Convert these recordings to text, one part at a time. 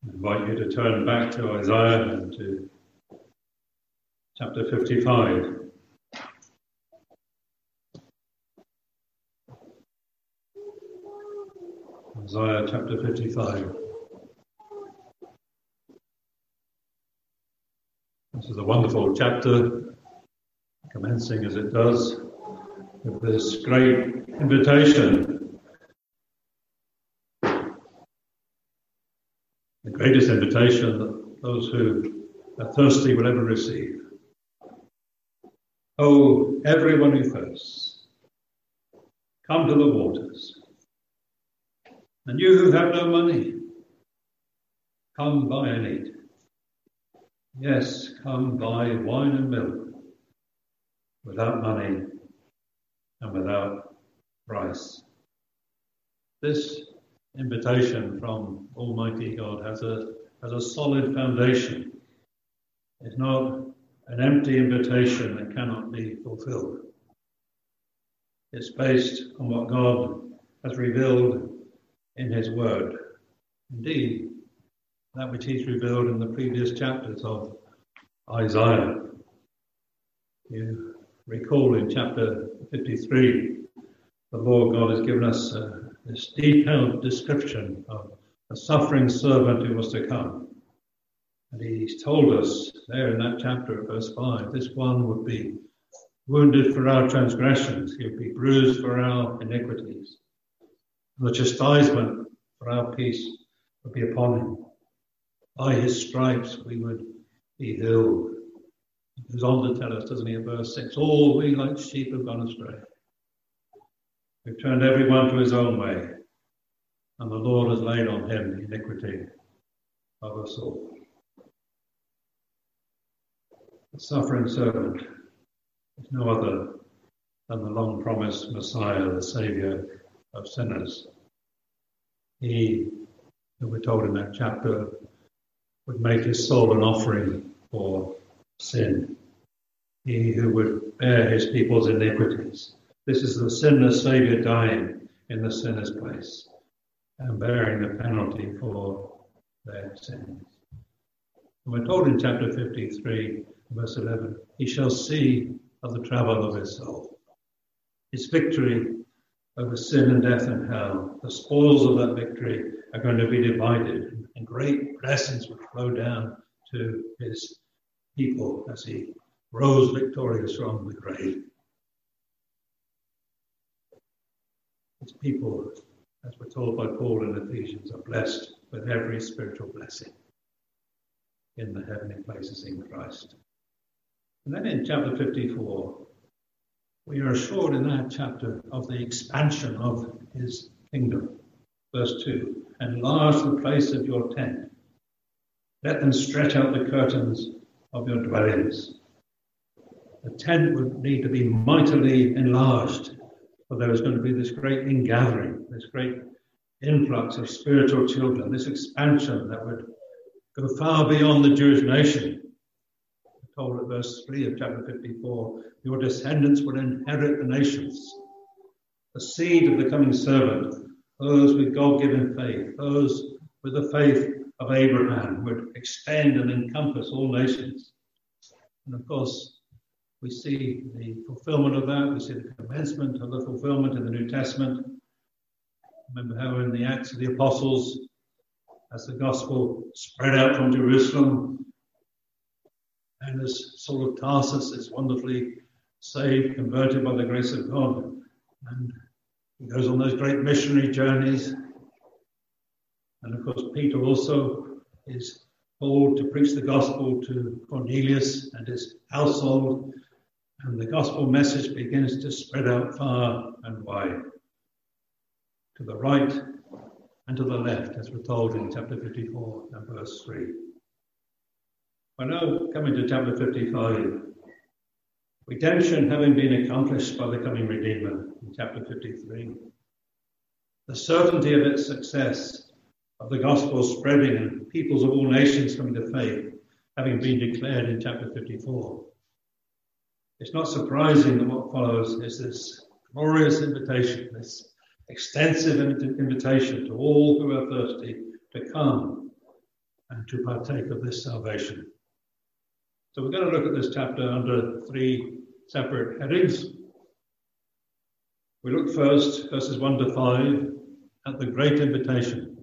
I invite you to turn back to Isaiah and to chapter 55. Isaiah chapter 55. This is a wonderful chapter, commencing as it does with this great invitation. The greatest invitation that those who are thirsty will ever receive. Oh, everyone who thirsts, come to the waters. And you who have no money, come buy and eat. Yes, come buy wine and milk without money and without price. This invitation from Almighty God has a solid foundation. It's not an empty invitation that cannot be fulfilled. It's based on what God has revealed in his word. Indeed, that which he's revealed in the previous chapters of Isaiah. You recall in chapter 53, the Lord God has given us this detailed description of a suffering servant who was to come. And he's told us there in that chapter at verse 5, this one would be wounded for our transgressions, he would be bruised for our iniquities. The chastisement for our peace would be upon him. By his stripes we would be healed. He goes on to tell us, doesn't he, in verse 6, all we like sheep have gone astray. We've turned everyone to his own way, and the Lord has laid on him the iniquity of us all. The suffering servant is no other than the long-promised Messiah, the Saviour of sinners. He, who we're told in that chapter, would make his soul an offering for sin. He who would bear his people's iniquities. This is the sinless Saviour dying in the sinner's place and bearing the penalty for their sins. And we're told in chapter 53, verse 11, he shall see of the travel of his soul. His victory over sin and death and hell. The spoils of that victory are going to be divided, and great blessings will flow down to his people as he rose victorious from the grave. His people, as we're told by Paul in Ephesians, are blessed with every spiritual blessing in the heavenly places in Christ. And then in chapter 54, we are assured in that chapter of the expansion of his kingdom. Verse 2, enlarge the place of your tent. Let them stretch out the curtains of your dwellings. The tent would need to be mightily enlarged, for there is going to be this great ingathering, this great influx of spiritual children, this expansion that would go far beyond the Jewish nation. Told at verse 3 of chapter 54, your descendants will inherit the nations. The seed of the coming servant, those with God-given faith, those with the faith of Abraham, would extend and encompass all nations. And of course, we see the fulfillment of that. We see the commencement of the fulfillment in the New Testament. Remember how in the Acts of the Apostles, as the gospel spread out from Jerusalem, and as Saul of Tarsus is wonderfully saved, converted by the grace of God. And he goes on those great missionary journeys. And of course, Peter also is called to preach the gospel to Cornelius and his household. And the gospel message begins to spread out far and wide, to the right and to the left, as we're told in chapter 54 and verse 3. We're now coming to chapter 55. Redemption having been accomplished by the coming Redeemer in chapter 53. The certainty of its success, of the gospel spreading and peoples of all nations coming to faith, having been declared in chapter 54. It's not surprising that what follows is this glorious invitation, this extensive invitation to all who are thirsty to come and to partake of this salvation. So we're going to look at this chapter under 3 separate headings. We look first, verses 1 to 5, at the great invitation.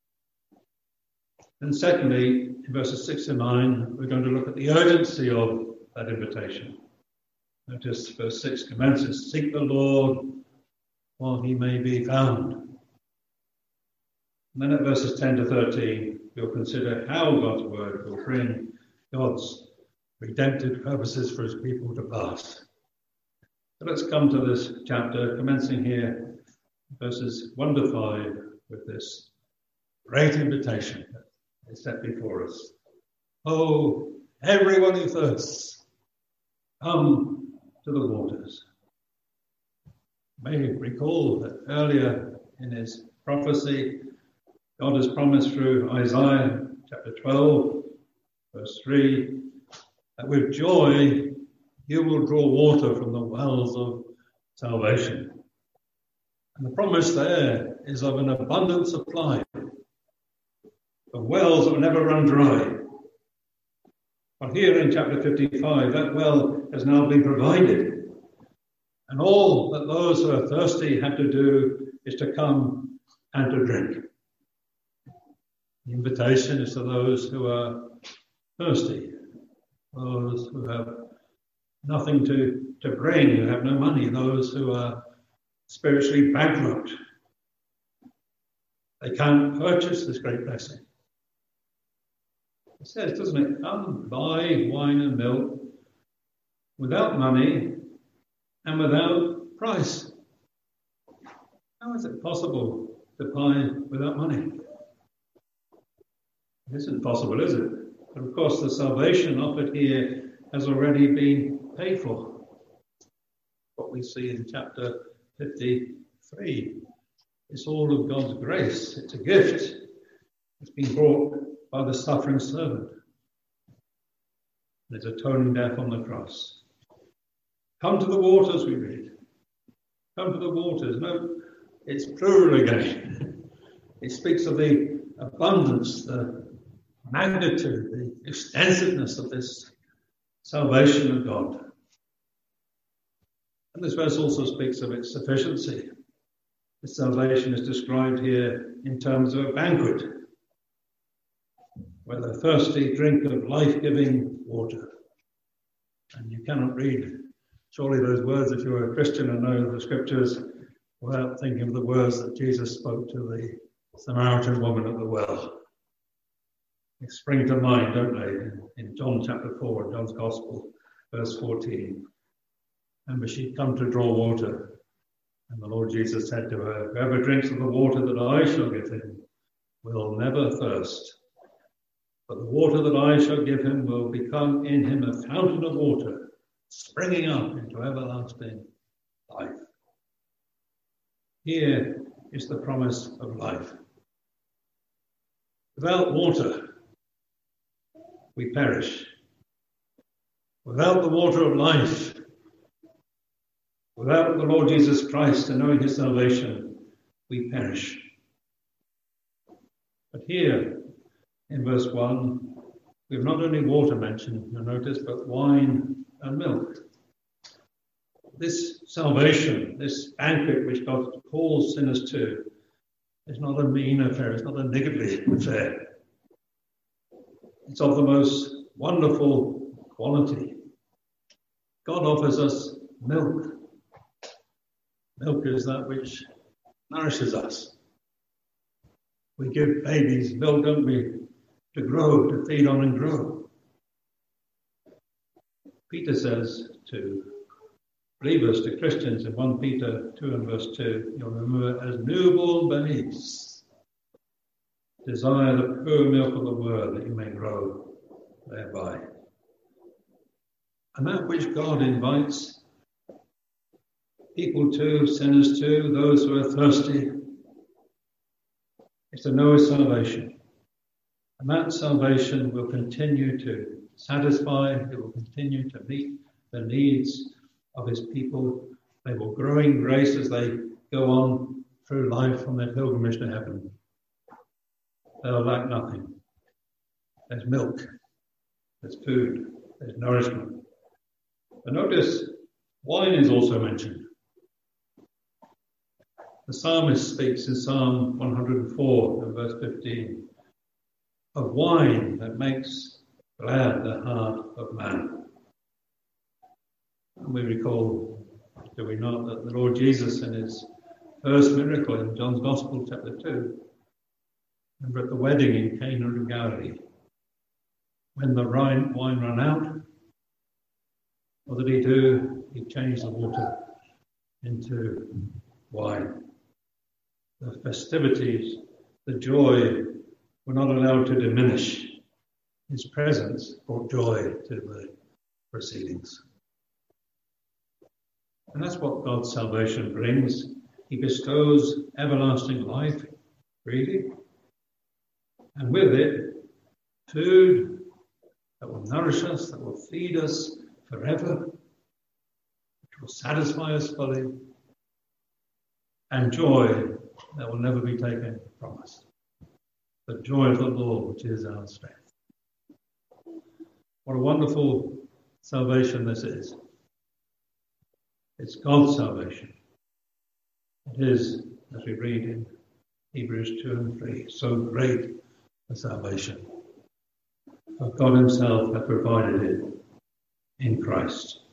And secondly, in verses 6 to 9, we're going to look at the urgency of that invitation. Notice verse 6 commences, seek the Lord while he may be found. And then at verses 10 to 13, we'll consider how God's word will bring God's redemptive purposes for his people to pass. So let's come to this chapter, commencing here, verses 1 to 5, with this great invitation that is set before us. Oh, everyone who thirsts, come to the waters. You may recall that earlier in his prophecy, God has promised through Isaiah chapter 12, verse 3, that with joy you will draw water from the wells of salvation. And the promise there is of an abundant supply of wells that will never run dry. But here in chapter 55, that well has now been provided. And all that those who are thirsty have to do is to come and to drink. The invitation is to those who are thirsty, those who have nothing to bring, who have no money, those who are spiritually bankrupt. They can't purchase this great blessing. It says, doesn't it, come buy wine and milk without money and without price. How is it possible to buy without money? It isn't possible, is it? But of course, the salvation offered here has already been paid for. What we see in chapter 53. It's all of God's grace. It's a gift. It's been brought by the suffering servant. There's atoning death on the cross. Come to the waters, we read. Come to the waters. No, it's plural again. It speaks of the abundance, the magnitude, the extensiveness of this salvation of God. And this verse also speaks of its sufficiency. The salvation is described here in terms of a banquet, where the thirsty drink of life-giving water. And you cannot read surely those words if you're a Christian and know the scriptures without thinking of the words that Jesus spoke to the Samaritan woman at the well. They spring to mind, don't they, in John chapter 4, John's Gospel, verse 14. Remember, she'd come to draw water, and the Lord Jesus said to her, whoever drinks of the water that I shall give him will never thirst. But the water that I shall give him will become in him a fountain of water, springing up into everlasting life. Here is the promise of life. Without water, we perish. Without the water of life, without the Lord Jesus Christ and knowing his salvation, we perish. But here, in verse 1, we have not only water mentioned, you'll notice, but wine and milk. This salvation, this banquet which God calls sinners to, is not a mean affair, it's not a niggardly affair. It's of the most wonderful quality. God offers us milk. Milk is that which nourishes us. We give babies milk, don't we, to grow, to feed on and grow. Peter says to believers, to Christians, in 1 Peter 2 and verse 2, you'll remember, as newborn babes, desire the pure milk of the word that you may grow thereby. And that which God invites people to, sinners to, those who are thirsty, is to know his salvation. And that salvation will continue to satisfy, it will continue to meet the needs of his people. They will grow in grace as they go on through life on their pilgrimage to heaven. They'll lack nothing. There's milk. There's food. There's nourishment. But notice, wine is also mentioned. The psalmist speaks in Psalm 104 and verse 15 of wine that makes glad the heart of man. And we recall, do we not, that the Lord Jesus in his first miracle in John's Gospel, chapter 2, remember at the wedding in Cana of Galilee, when the wine ran out, what did he do? He changed the water into wine. The festivities, the joy were not allowed to diminish. His presence brought joy to the proceedings. And that's what God's salvation brings. He bestows everlasting life, freely, and with it, food that will nourish us, that will feed us forever, which will satisfy us fully, and joy that will never be taken from us. The joy of the Lord, which is our strength. What a wonderful salvation this is. It's God's salvation. It is, as we read in Hebrews 2 and 3, so great a salvation. For God himself hath provided it in Christ.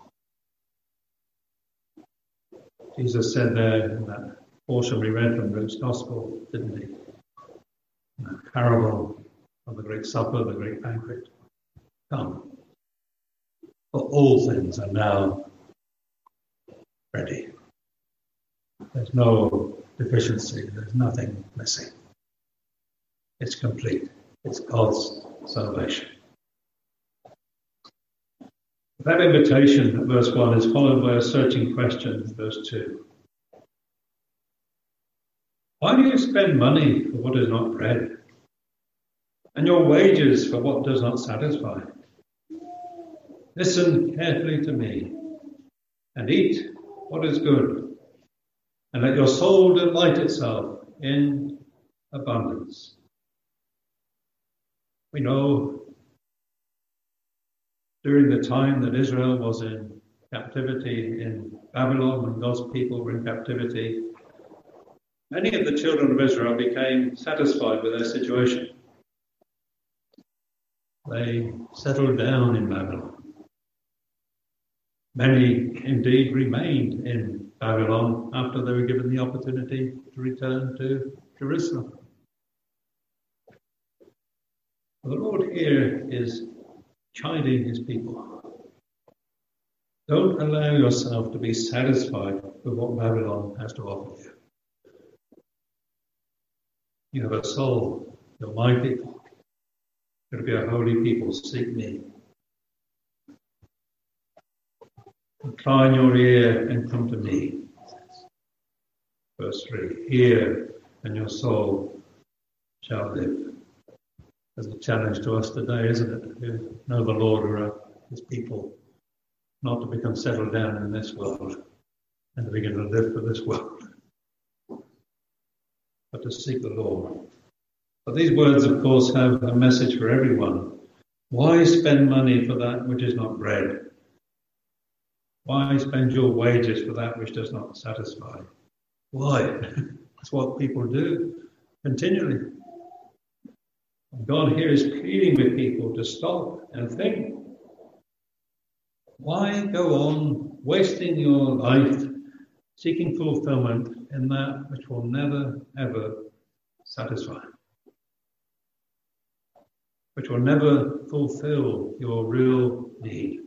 Jesus said there in that portion we read from Luke's Gospel, didn't he? In that parable of the great supper, the great banquet. Come, for all things are now ready. There's no deficiency. There's nothing missing. It's complete. It's God's salvation. That invitation at verse 1 is followed by a searching question in verse 2. Why do you spend money for what is not bread, and your wages for what does not satisfy? Listen carefully to me, and eat what is good, and let your soul delight itself in abundance. We know during the time that Israel was in captivity in Babylon, when God's people were in captivity, many of the children of Israel became satisfied with their situation. They settled down in Babylon. Many indeed remained in Babylon after they were given the opportunity to return to Jerusalem. The Lord here is chiding his people. Don't allow yourself to be satisfied with what Babylon has to offer you. You have a soul. You're my people. You're to be a holy people. Seek me. Incline your ear and come to me. Verse 3. Hear, and your soul shall live. There's a challenge to us today, isn't it? Who know the Lord, who are his people, not to become settled down in this world and to begin to live for this world, but to seek the Lord. But these words, of course, have a message for everyone. Why spend money for that which is not bread? Why spend your wages for that which does not satisfy? Why? That's what people do continually. God here is pleading with people to stop and think. Why go on wasting your life seeking fulfillment in that which will never, ever satisfy? Which will never fulfill your real need.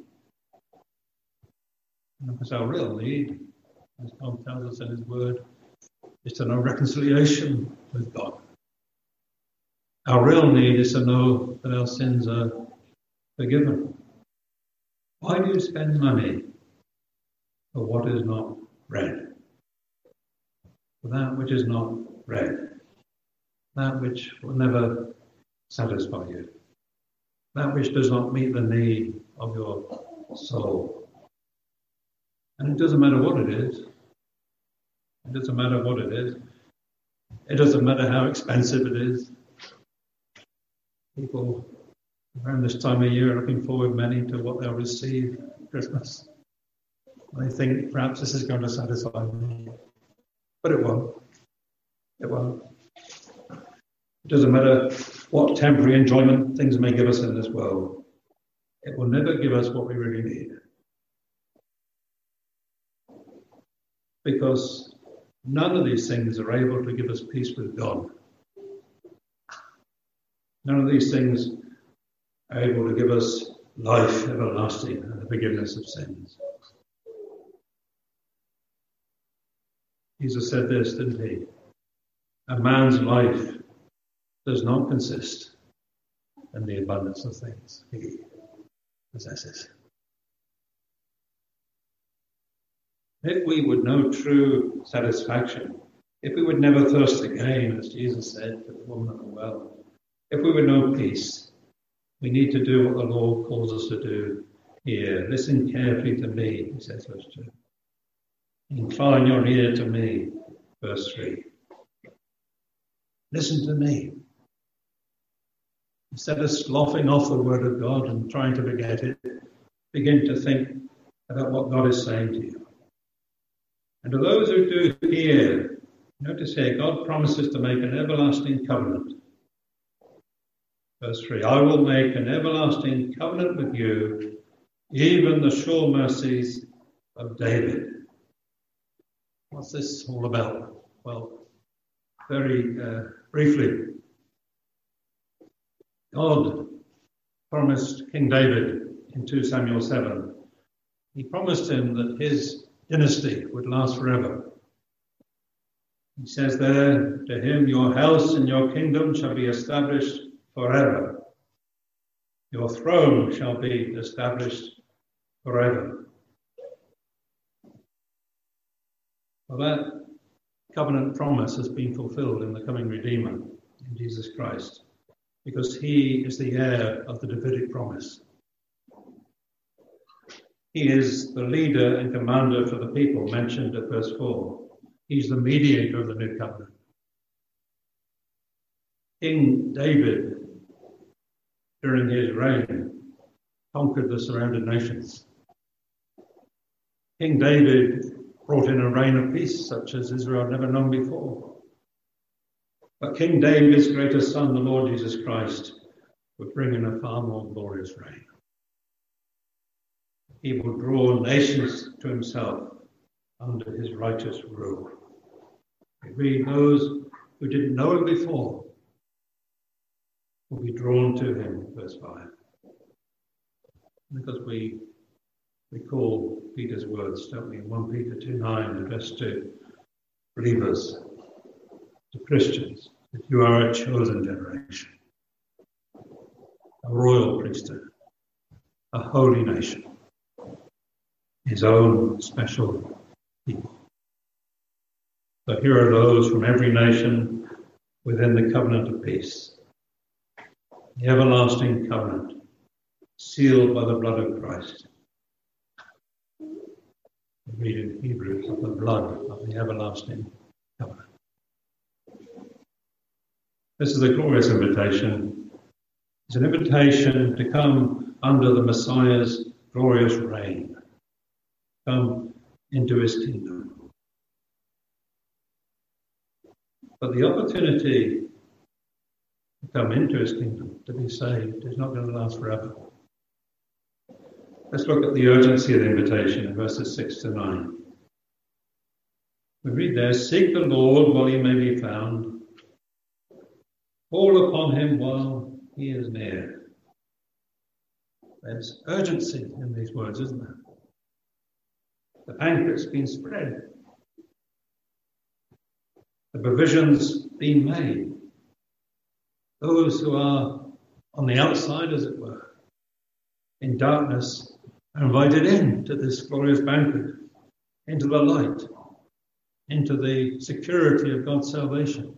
And because our real need, as God tells us in his word, is to know reconciliation with God. Our real need is to know that our sins are forgiven. Why do you spend money for what is not bread? For that which is not bread. That which will never satisfy you. That which does not meet the need of your soul. And it doesn't matter what it is. It doesn't matter what it is. It doesn't matter how expensive it is. People Around this time of year, looking forward many to what they'll receive at Christmas. They think perhaps this is going to satisfy me. But it won't. It won't. It doesn't matter what temporary enjoyment things may give us in this world. It will never give us what we really need. Because none of these things are able to give us peace with God. None of these things are able to give us life everlasting and the forgiveness of sins. Jesus said this, didn't he? A man's life does not consist in the abundance of things he possesses. If we would know true satisfaction, if we would never thirst again, as Jesus said to the woman at the well, if we would know peace, we need to do what the Lord calls us to do here. Listen carefully to me, he says, verse 2. Incline your ear to me, verse 3. Listen to me. Instead of sloughing off the word of God and trying to forget it, begin to think about what God is saying to you. And to those who do hear, notice here, God promises to make an everlasting covenant. Verse 3, I will make an everlasting covenant with you, even the sure mercies of David. What's this all about? Well, very briefly, God promised King David in 2 Samuel 7. He promised him that his dynasty would last forever. He says there, to him, your house and your kingdom shall be established forever. Your throne shall be established forever. Well, that covenant promise has been fulfilled in the coming Redeemer, in Jesus Christ, because he is the heir of the Davidic promise. He is the leader and commander for the people mentioned at verse 4. He's the mediator of the new covenant. King David, during his reign, conquered the surrounding nations. King David brought in a reign of peace such as Israel had never known before. But King David's greatest son, the Lord Jesus Christ, would bring in a far more glorious reign. He will draw nations to himself under his righteous rule. We read those who didn't know him before will be drawn to him, verse 5. Because we recall Peter's words, don't we, in 1 Peter 2:9, addressed to believers, to Christians, that you are a chosen generation, a royal priesthood, a holy nation, his own special people. So here are those from every nation within the covenant of peace, the everlasting covenant, sealed by the blood of Christ. We read in Hebrews of the blood of the everlasting covenant. This is a glorious invitation. It's an invitation to come under the Messiah's glorious reign, come into his kingdom. But the opportunity to come into his kingdom, to be saved, is not going to last forever. Let's look at the urgency of the invitation in verses 6 to 9. We read there, seek the Lord while he may be found. Call upon him while he is near. There's urgency in these words, isn't there? The banquet's been spread. The provision's been made. Those who are on the outside, as it were, in darkness, are invited in to this glorious banquet, into the light, into the security of God's salvation.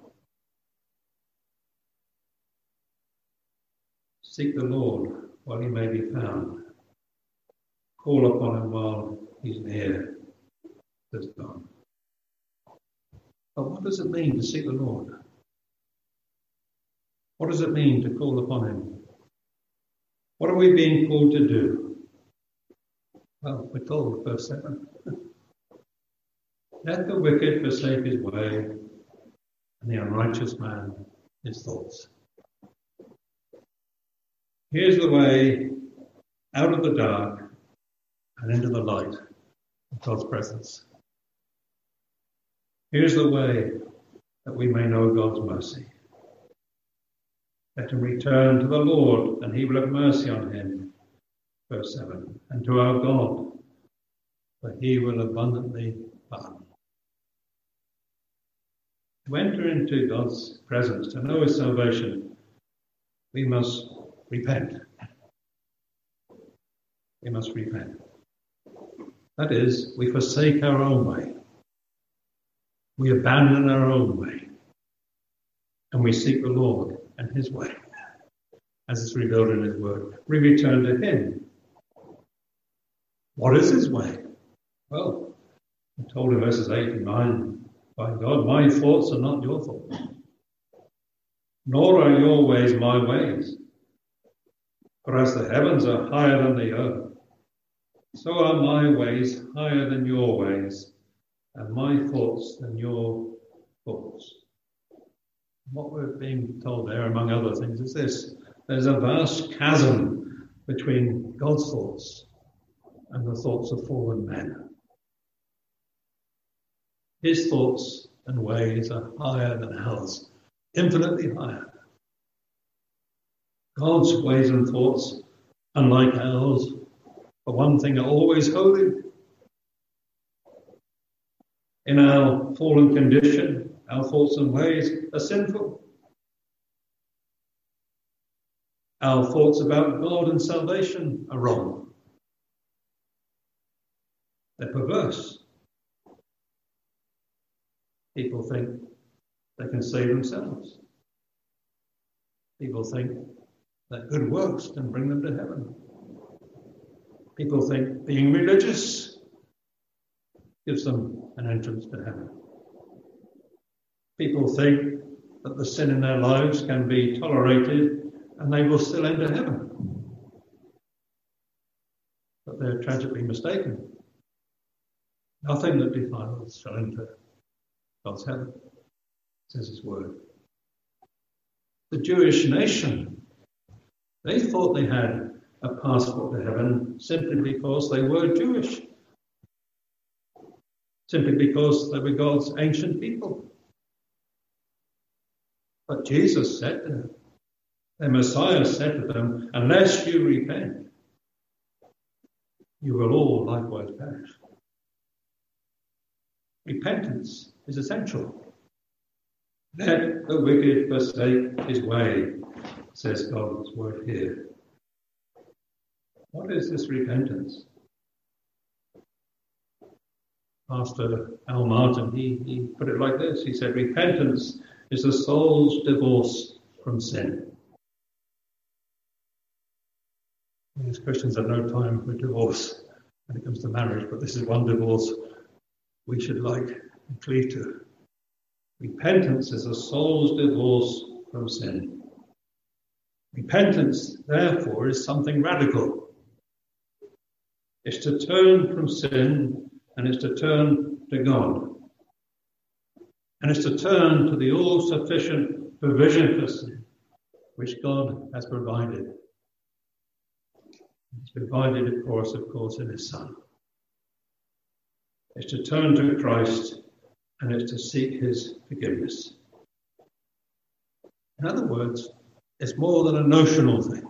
Seek the Lord while he may be found. Call upon him while he's near, says God. But what does it mean to seek the Lord? What does it mean to call upon him? What are we being called to do? Well, we're told, verse 7. Let the wicked forsake his way, and the unrighteous man his thoughts. Here's the way out of the dark and into the light of God's presence. Here's the way that we may know God's mercy. Let him return to the Lord, and he will have mercy on him. Verse 7. And to our God, for he will abundantly pardon. To enter into God's presence, to know his salvation, we must repent. We must repent. That is, we forsake our own way. We abandon our own way. And we seek the Lord and his way, as is revealed in his word. We return to him. What is his way? Well, we're told in verses 8 and 9, by God, my thoughts are not your thoughts, nor are your ways my ways. For as the heavens are higher than the earth, so are my ways higher than your ways, and my thoughts than your thoughts. What we're being told there, among other things, is this. There's a vast chasm between God's thoughts and the thoughts of fallen men. His thoughts and ways are higher than ours, infinitely higher. God's ways and thoughts, unlike ours, for one thing, are always holy. In our fallen condition, our thoughts and ways are sinful. Our thoughts about God and salvation are wrong. They're perverse. People think they can save themselves. People think that good works can bring them to heaven. People think being religious gives them an entrance to heaven. People think that the sin in their lives can be tolerated and they will still enter heaven. But they're tragically mistaken. Nothing that defiles shall enter God's heaven, says his word. The Jewish nation, they thought they had a passport to heaven simply because they were Jewish. Simply because they were God's ancient people. But Jesus said to them, the Messiah said to them, unless you repent, you will all likewise perish. Repentance is essential. Let the wicked forsake his way, says God's word here. What is this repentance? Pastor Al Martin, he put it like this. He said, repentance is the soul's divorce from sin. We as Christians have no time for divorce when it comes to marriage, but this is one divorce we should like and cleave to. Repentance is a soul's divorce from sin. Repentance, therefore, is something radical. It's to turn from sin and it's to turn to God. And it's to turn to the all-sufficient provision for sin, which God has provided. He's provided it for us, of course, in his Son. It's to turn to Christ and it's to seek his forgiveness. In other words, it's more than a notional thing.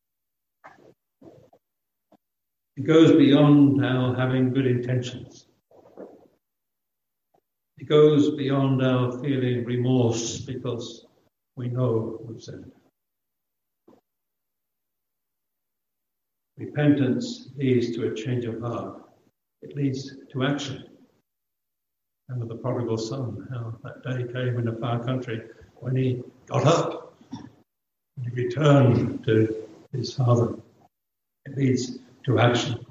It goes beyond our having good intentions. It goes beyond our feeling remorse because we know we've sinned. Repentance leads to a change of heart. It leads to action. And with the prodigal son, how that day came in a far country when he got up and he returned to his father. It leads to action.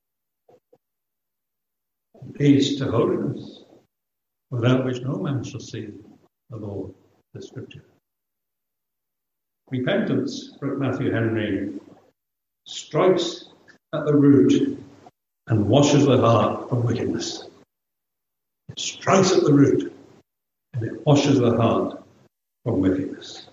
It leads to holiness, without which no man shall see the Lord, the Scripture. Repentance, wrote Matthew Henry, strikes at the root and washes the heart from wickedness. It strikes at the root and it washes the heart from wickedness.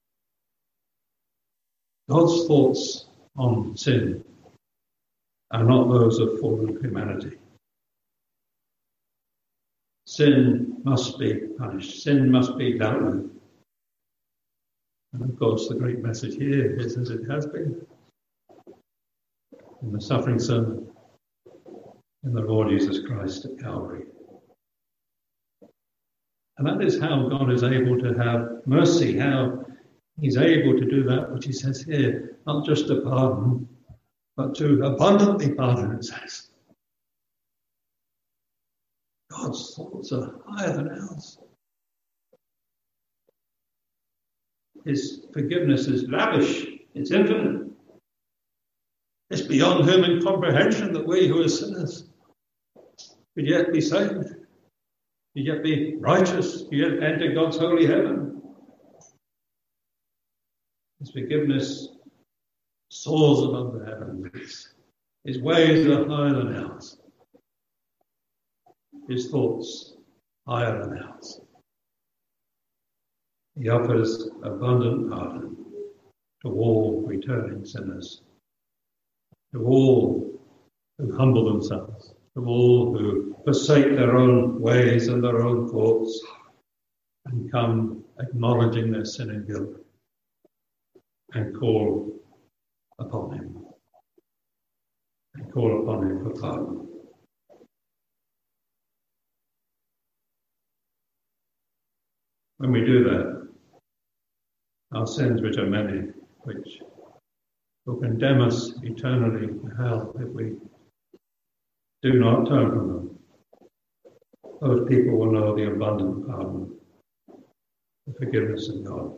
God's thoughts on sin are not those of fallen humanity. Sin must be punished. Sin must be dealt with. And of course, the great message here is as it has been in the suffering sermon in the Lord Jesus Christ at Calvary. And that is how God is able to have mercy, how he's able to do that which he says here, not just to pardon, but to abundantly pardon, it says. God's thoughts are higher than ours. His forgiveness is lavish, it's infinite. It's beyond human comprehension that we who are sinners could yet be saved, could yet be righteous, could yet enter God's holy heaven. His forgiveness soars above the heavens. His ways are higher than ours. His thoughts higher than ours. He offers abundant pardon to all returning sinners, to all who humble themselves, to all who forsake their own ways and their own thoughts and come acknowledging their sin and guilt and call upon him. And call upon him for pardon. When we do that, our sins, which are many, which will condemn us eternally to hell if we do not turn from them, those people will know the abundant pardon, the forgiveness of God.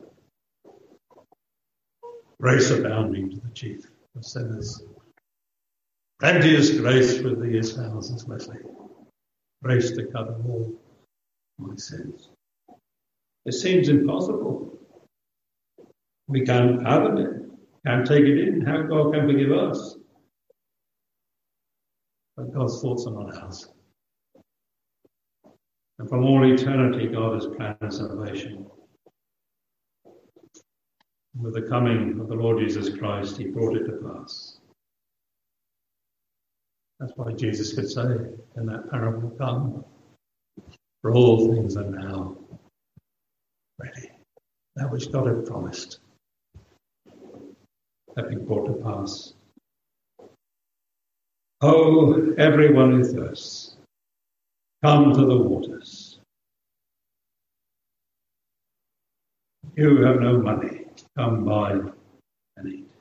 Grace abounding to the chief of sinners. Plenteous grace with thee is found, says Wesley. Grace to cover all my sins. It seems impossible. We can't fathom it, can't take it in, how God can forgive us. But God's thoughts are not ours. And from all eternity, God has planned salvation. With the coming of the Lord Jesus Christ, he brought it to pass. That's why Jesus could say in that parable, come, for all things are now ready. That which God had promised had been brought to pass. Oh, everyone who thirsts, come to the waters. You who have no money, come buy and eat.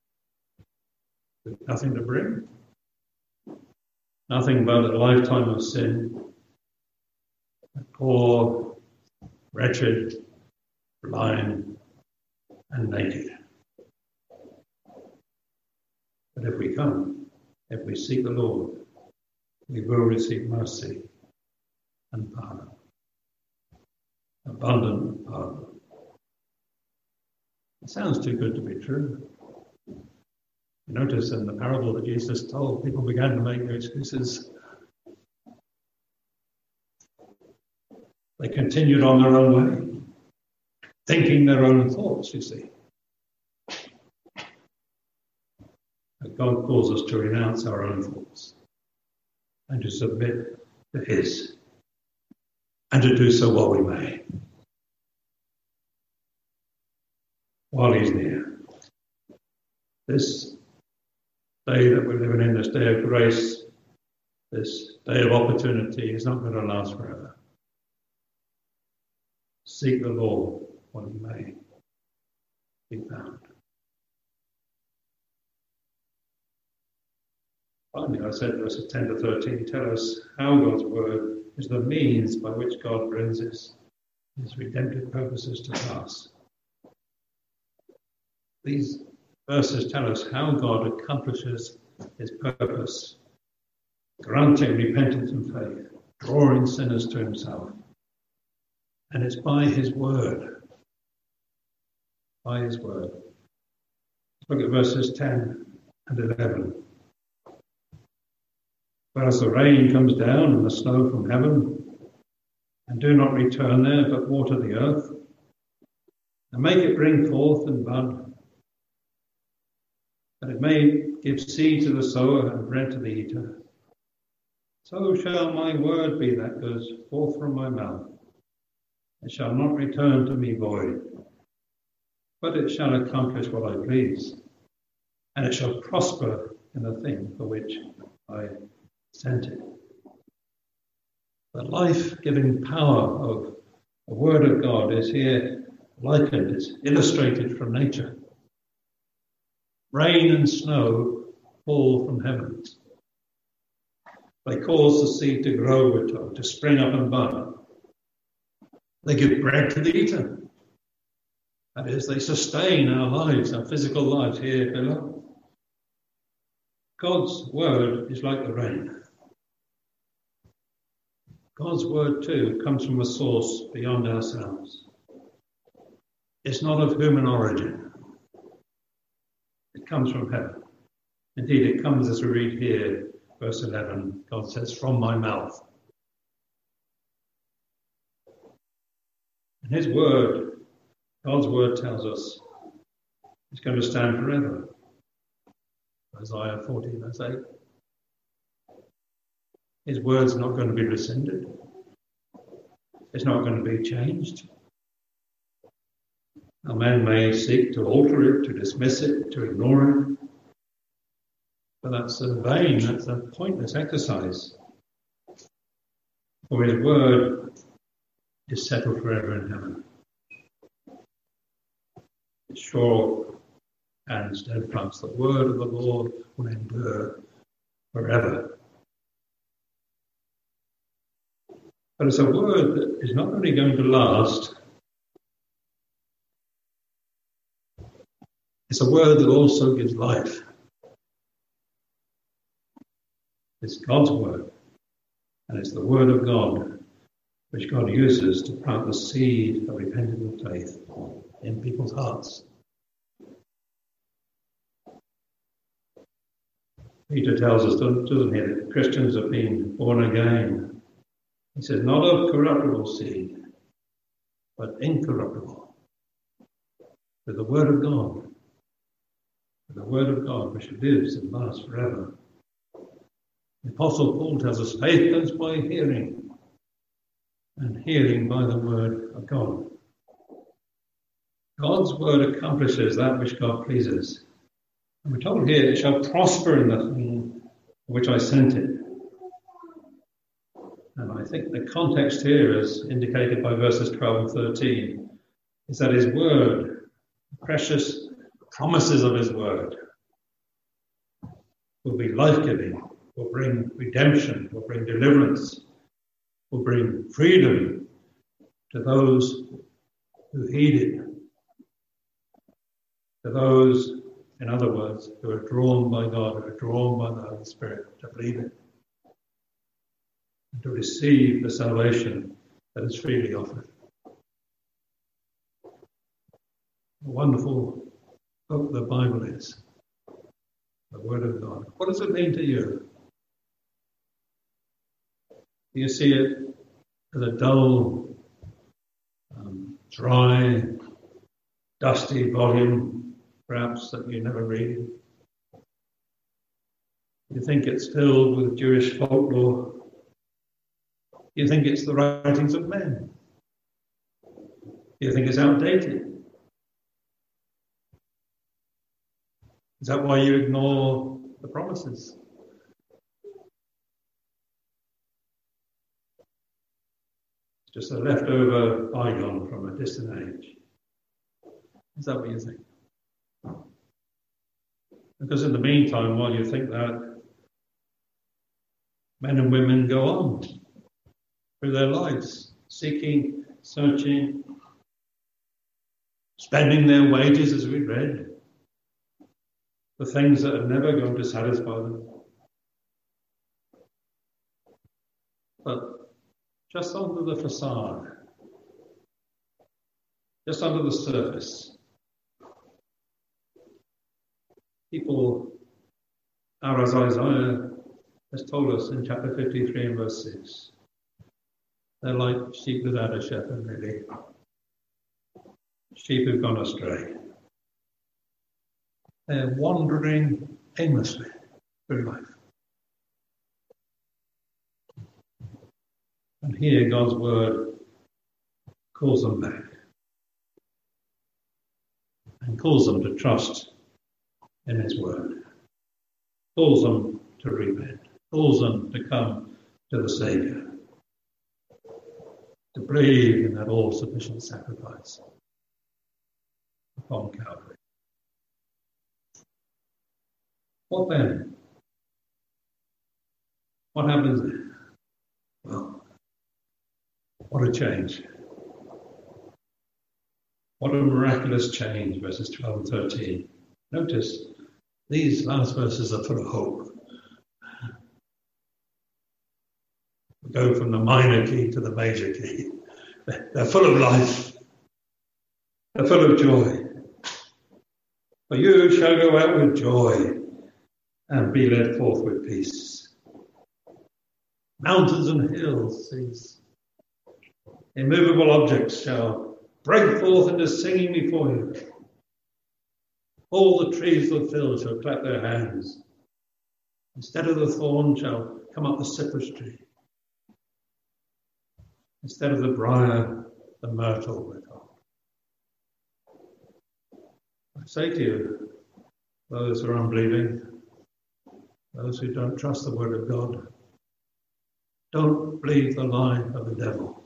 With nothing to bring, nothing but a lifetime of sin, a poor, wretched, blind, and naked. But if we come, if we seek the Lord, we will receive mercy and pardon, abundant pardon. It sounds too good to be true. You notice in the parable that Jesus told, people began to make excuses. They continued on their own way, thinking their own thoughts, you see. But God calls us to renounce our own thoughts and to submit to his, and to do so while we may, while he's near. This day that we're living in, this day of grace, this day of opportunity is not going to last forever. Seek the Lord while he may be found. Finally, I said verses 10 to 13 tell us how God's word is the means by which God brings his redemptive purposes to pass. These verses tell us how God accomplishes his purpose, granting repentance and faith, drawing sinners to himself. And it's by his word. By his word. Look at verses 10 and 11. Whereas the rain comes down and the snow from heaven, and do not return there, but water the earth, and make it bring forth and bud, that it may give seed to the sower and bread to the eater, so shall my word be that goes forth from my mouth. It shall not return to me void, but it shall accomplish what I please, and it shall prosper in the thing for which I sent it. The life-giving power of the Word of God is here likened, it's illustrated from nature. Rain and snow fall from heaven. They cause the seed to grow, we're told, to spring up and bud. They give bread to the eater. That is, they sustain our lives, our physical lives here below. God's word is like the rain. God's word, too, comes from a source beyond ourselves. It's not of human origin. It comes from heaven. Indeed, it comes, as we read here, verse 11, God says, from my mouth. And his word, God's word tells us, is going to stand forever. Isaiah 40, verse 8. His word's not going to be rescinded. It's not going to be changed. A man may seek to alter it, to dismiss it, to ignore it. But that's a vain, that's a pointless exercise. For his word is settled forever in heaven. It's sure and steadfast. The word of the Lord will endure forever. But it's a word that is not only going to last, it's a word that also gives life. It's God's word, and it's the word of God, which God uses to plant the seed of repentant faith in people's hearts. Peter tells us, doesn't he, that Christians have been born again. He says, not of corruptible seed, but incorruptible. With the word of God. With the word of God, which lives and lasts forever. The Apostle Paul tells us, faith comes by hearing, and hearing by the word of God. God's word accomplishes that which God pleases. And we're told here, it shall prosper in the thing for which I sent it. And I think the context here, as indicated by verses 12 and 13, is that his word, the precious promises of his word, will be life-giving, will bring redemption, will bring deliverance, will bring freedom to those who heed it, to those, in other words, who are drawn by God, who are drawn by the Holy Spirit to believe it, and to receive the salvation that is freely offered. A wonderful book the Bible is, the Word of God. What does it mean to you? Do you see it as a dull, dry, dusty volume, perhaps, that you never read? You think it's filled with Jewish folklore? You think it's the writings of men? You think it's outdated? Is that why you ignore the promises? It's just a leftover bygone from a distant age. Is that what you think? Because in the meantime, while you think that, men and women go on through their lives, seeking, searching, spending their wages, as we read, for things that are never going to satisfy them. But just under the facade, just under the surface, people Or as Isaiah has told us in chapter 53 and verse 6, they're like sheep without a shepherd, really. Sheep who've gone astray. They're wandering aimlessly through life. And here God's word calls them back and calls them to trust in his word, calls them to repent, calls them to come to the Saviour, to believe in that all-sufficient sacrifice upon Calvary. What then? What happens then? Well, what a change. What a miraculous change, verses 12 and 13. Notice, these last verses are full of hope. We go from the minor key to the major key. They're full of life. They're full of joy. For you shall go out with joy and be led forth with peace. Mountains and hills, these immovable objects, shall break forth into singing before you. All the trees of the field shall clap their hands. Instead of the thorn shall come up the cypress tree. Instead of the briar, the myrtle will come. I say to you, those who are unbelieving, those who don't trust the word of God, don't believe the lie of the devil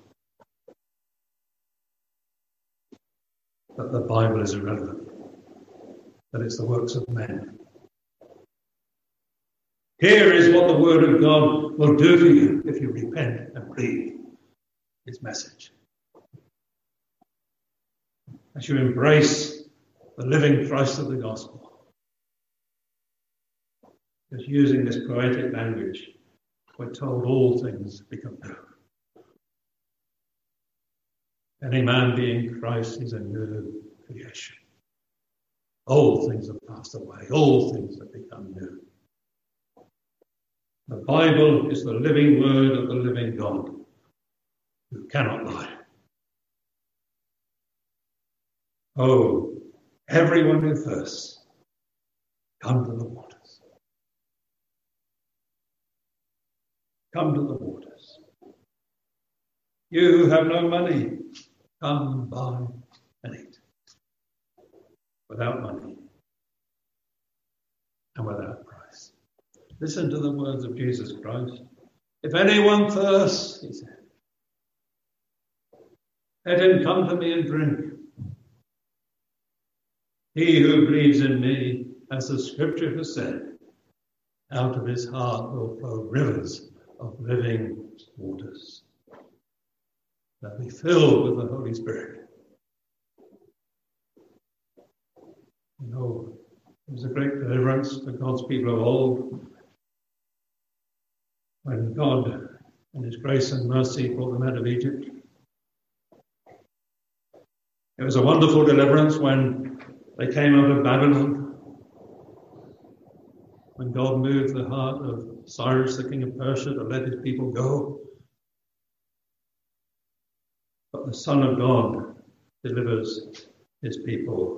that the Bible is irrelevant, that it's the works of men. Here is what the word of God will do for you if you repent and believe his message. As you embrace the living Christ of the gospel, because using this poetic language, we're told all things become new. Any man be in Christ is a new creation. All things have passed away. All things have become new. The Bible is the living word of the living God who cannot lie. Oh, everyone who thirsts, come to the waters. Come to the waters. You who have no money, come buy and eat. Without money and without price. Listen to the words of Jesus Christ. If anyone thirsts, he said, let him come to me and drink. He who believes in me, as the scripture has said, out of his heart will flow rivers of living waters. They'll be filled with the Holy Spirit. You know, it was a great deliverance to God's people of old when God, in his grace and mercy, brought them out of Egypt. It was a wonderful deliverance when they came out of Babylon, when God moved the heart of Cyrus, the king of Persia, to let his people go. But the Son of God delivers his people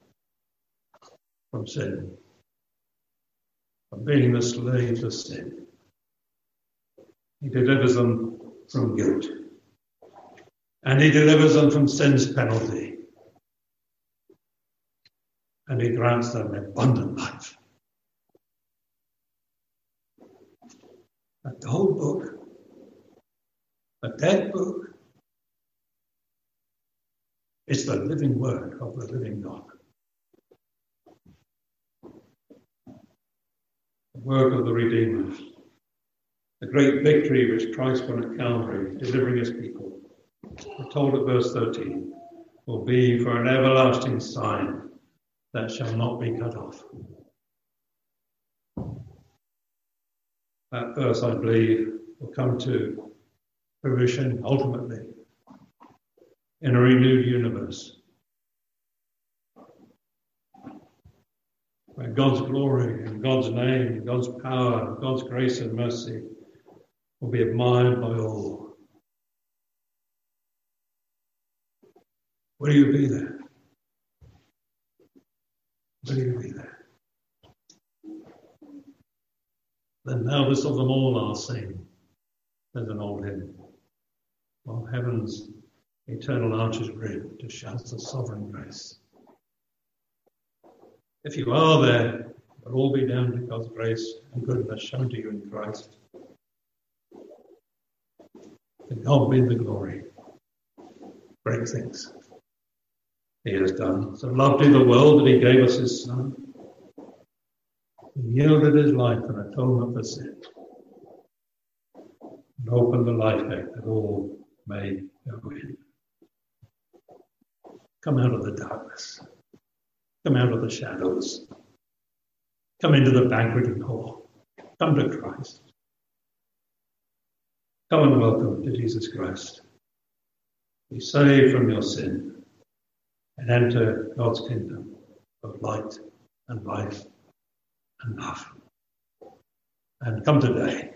from sin, from being the slaves of sin. He delivers them from guilt. And he delivers them from sin's penalty. And he grants them abundant life. A dull book, a dead book, it's the living word of the living God. The work of the Redeemer, the great victory which Christ won at Calvary, delivering his people, we're told at verse 13, will be for an everlasting sign that shall not be cut off. That verse, I believe, will come to fruition ultimately in a renewed universe. where God's glory and God's name and God's power and God's grace and mercy will be admired by all. Will you be there? Will you be there? The eldest of them all I'll sing. There's an old hymn. While heaven's eternal arches grid to shout the sovereign grace. If you are there, it'll all be down to God's grace and goodness shown to you in Christ. To God be the glory. Great things He has done. So loved He the world that He gave us His Son. He yielded His life an atonement for sin. And opened the life gate that all may go in. Come out of the darkness. Come out of the shadows. Come into the banqueting hall. Come to Christ. Come and welcome to Jesus Christ. Be saved from your sin and enter God's kingdom of light and life and love. And come today.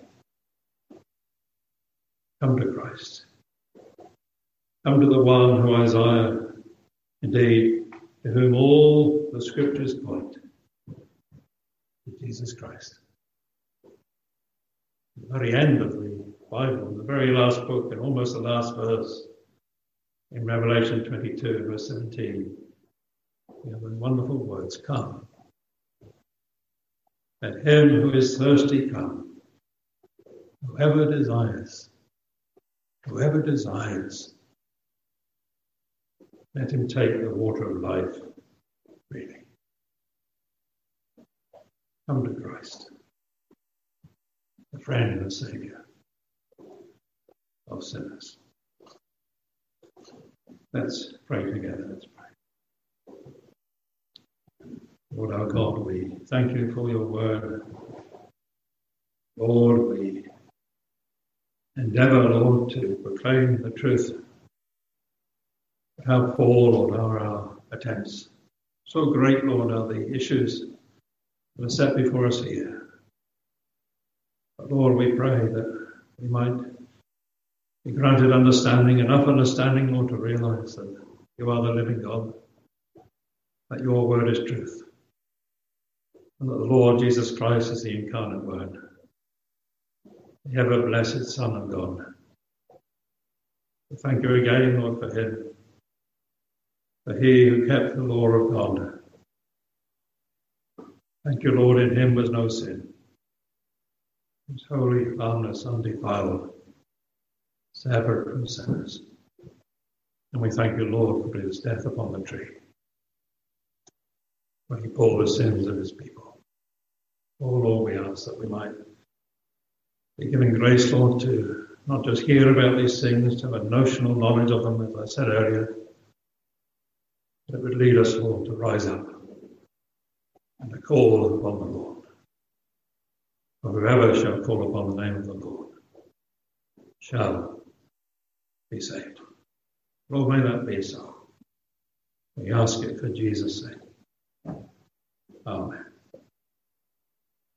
Come to Christ. Come to the one who Isaiah, indeed, to whom all the scriptures point, to Jesus Christ. At the very end of the Bible, the very last book and almost the last verse, in Revelation 22, verse 17, we have the wonderful words, come. Let him who is thirsty come. Whoever desires, let him take the water of life freely. Come to Christ, the friend and the Saviour of sinners. Let's pray together. Let's pray. Lord our God, we thank you for your word. Lord, we endeavour, Lord, to proclaim the truth. But how poor, Lord, are our attempts. So great, Lord, are the issues that are set before us here. But Lord, we pray that we might be granted understanding, enough understanding, Lord, to realise that you are the living God, that your word is truth, and that the Lord Jesus Christ is the incarnate word, the ever-blessed Son of God. We thank you again, Lord, for him, for he who kept the law of God. Thank you, Lord, in him was no sin. His holy, harmless, undefiled, separate from sinners. And we thank you, Lord, for his death upon the tree, when he bore the sins of his people. Oh, Lord, we ask that we might be given grace, Lord, to not just hear about these things, to have a notional knowledge of them, as I said earlier, but it would lead us, Lord, to rise up and to call upon the Lord. For whoever shall call upon the name of the Lord shall be saved. Lord, may that be so. We ask it for Jesus' sake. Amen.